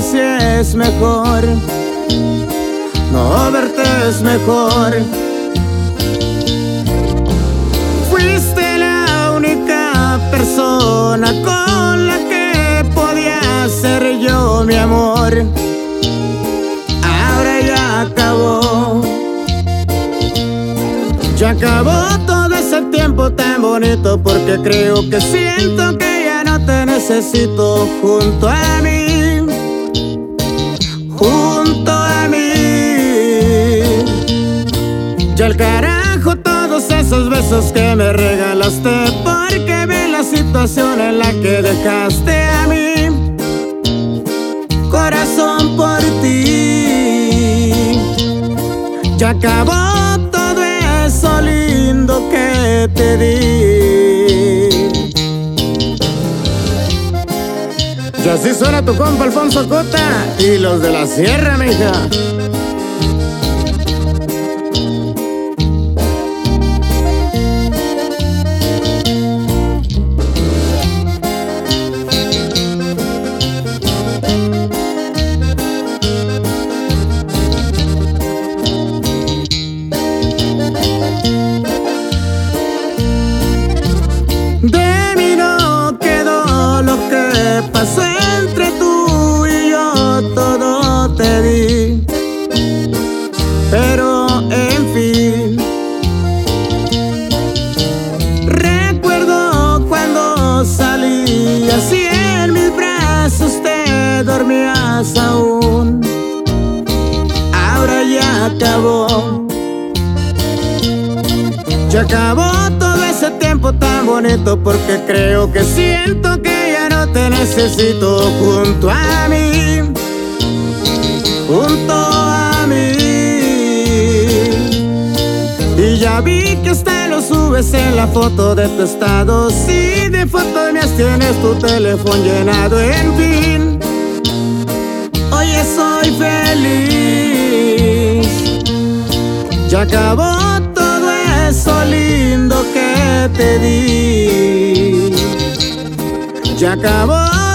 así es mejor, no verte es mejor. Fuiste la única persona con la que podía ser yo, mi amor. Ahora ya acabó. Ya acabó todo ese tiempo tan bonito, porque creo que siento que ya no te necesito junto a mí, junto a mí. Ya al carajo todos esos besos que me regalaste, porque vi la situación en la que dejaste a mi corazón por ti. Ya acabó todo eso lindo que te di. Y así suena tu compa Alfonso Cota y los de la Sierra, mija. De mí no quedó lo que pasó entre tú y yo, todo te di, pero en fin. Recuerdo cuando salías y en mis brazos te dormías aún. Ahora ya acabó. Ya acabó todo ese tiempo tan bonito, porque creo que siento que ya no te necesito junto a mí, junto a mí. Y ya vi que hasta lo subes en la foto de tu estado, sí, de fotos mías tienes tu teléfono llenado. En fin, hoy soy feliz. Ya acabó eso lindo que te di. Ya acabó.